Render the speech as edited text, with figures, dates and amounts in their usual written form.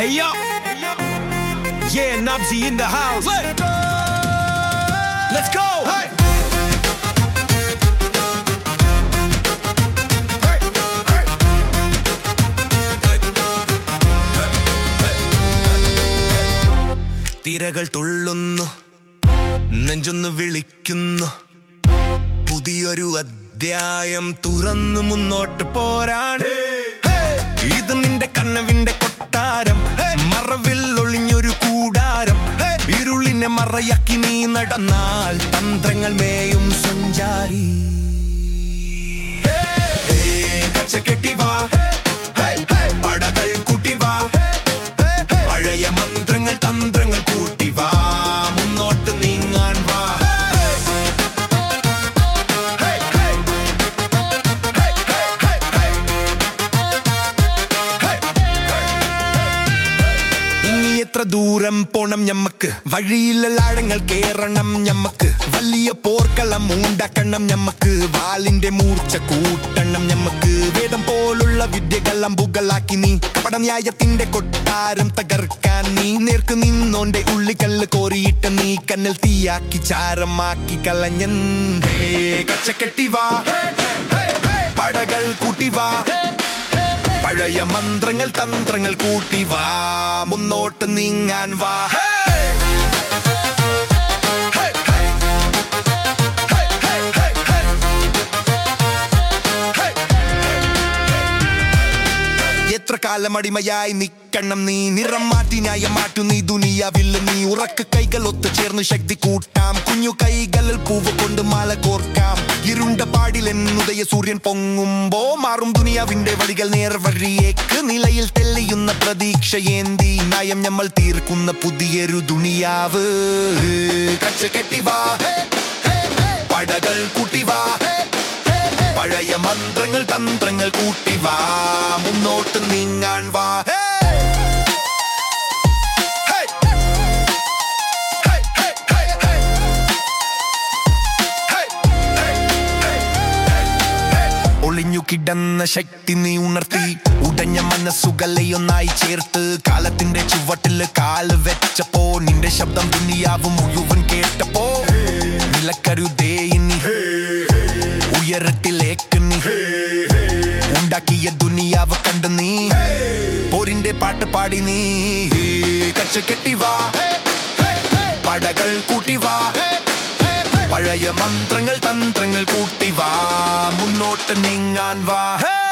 Hey yo, yeah, Nabzi in the house. Let's go. Hey. തിരകൾ തുള്ളുന്നു, നെഞ്ചൊന്ന് വിളിക്കുന്നു, പുതിയൊരു അധ്യായം തുറന്നു മുന്നോട്ട് പോരാൻ. ഇത് നിന്റെ കനവിന്റെ കൊട്ടാരം, മറവിൽ ഒളിഞ്ഞൊരു കൂടാരം. ഇരുളിനെ മറയാക്കി നീ നടന്നാൽ തന്ത്രങ്ങൾ മേയും സഞ്ചാരി. കെട്ടിവാ, പടകൾ കൂട്ടിവാ, പഴയ മന്ത്രങ്ങൾ തന്ത്രങ്ങൾ കൂട്ടിവാ, മുന്നോട്ട് നീങ്ങാൻ വാ. ഇനി എത്ര ദൂരം പോണം ഞമ്മക്ക്, വഴിയിലാഴങ്ങൾ കേറണം ഞമ്മക്ക്, വലിയ പോർക്കളം ഉണ്ടാക്കണം ഞമ്മക്ക്, വാലിന്റെ മൂർച്ച കൂട്ടണം ഞമ്മക്ക്. വേദം പോലുള്ള വിദ്യകൾ അമ്പുകളാക്കി നീ കപടന്യായത്തിന്റെ കൊട്ടാരം തകർക്കാൻ നീ. നേർക്ക് നിന്നോന്റെ ഉള്ളിക്കല്ല് കോരിയിട്ട് നീ കന്നൽ തീയാക്കി ചാരമാക്കി കളഞ്ഞൻ. കച്ചക്കെട്ടിവാ, പടകൾ കൂട്ടിവാ, പഴയ മന്ത്രങ്ങൾ തന്ത്രങ്ങൾ കൂട്ടിവാ, മുന്നോട്ട് നീങ്ങാൻ വാ. എത്ര കാലം അടിമയായി നിക്കണം നീ, നിറം മാറ്റി ന്യായം മാറ്റു നീ ദുനിയാവിൽ നീ. ഉറക്ക കൈകൾ ഒത്തുചേർന്ന് ശക്തി കൂട്ടാം, കുഞ്ഞു കൈകളിൽ പൂവ് കൊണ്ട് മാല കോർക്കാം. ഇരുണ്ട പാടിൽ എന്നുദയ സൂര്യൻ പൊങ്ങുമ്പോ മാറും ദുനിയാവിന്റെ വഴികൾ നേർവഴിയേക്ക്. നിലയിൽ തെളിയുന്ന പ്രതീക്ഷയേന്തി നയം നമ്മൾ തീർക്കുന്ന പുതിയൊരു ദുനിയാവ്. കച്ചകെട്ടിവാ, പടകൾ കൂട്ടിവാ, പഴയ മന്ത്രങ്ങൾ തന്ത്രങ്ങൾ കൂട്ടിവാ, മുന്നോട്ട് നീങ്ങാൻ വാ. ഒളിഞ്ഞു കിടന്ന ശക്തി നീ ഉണർത്തി, ഉടഞ്ഞ മനസ്സുകളെയൊന്നായി ചേർത്ത്. കാലത്തിന്റെ ചുവട്ടില് കാല് വെച്ചപ്പോ നിന്റെ ശബ്ദം ദുനിയാവ് മുഴുവൻ കേട്ടപ്പോ. വിലക്കരുതേ ഇനി ഉയരത്തിലേക്ക് നീ ഉണ്ടാക്കിയ ദുനിയാവ് കണ്ട് നീ പോരിന്റെ പാട്ട് പാടി നീ. കച്ചകെട്ടിവാ, പടകൾ കൂട്ടിവാ, പഴയ മന്ത്രങ്ങൾ തന്ത്രങ്ങൾ കൂട്ടിവാ, മുന്നോട്ട് നീങ്ങാൻ വാ.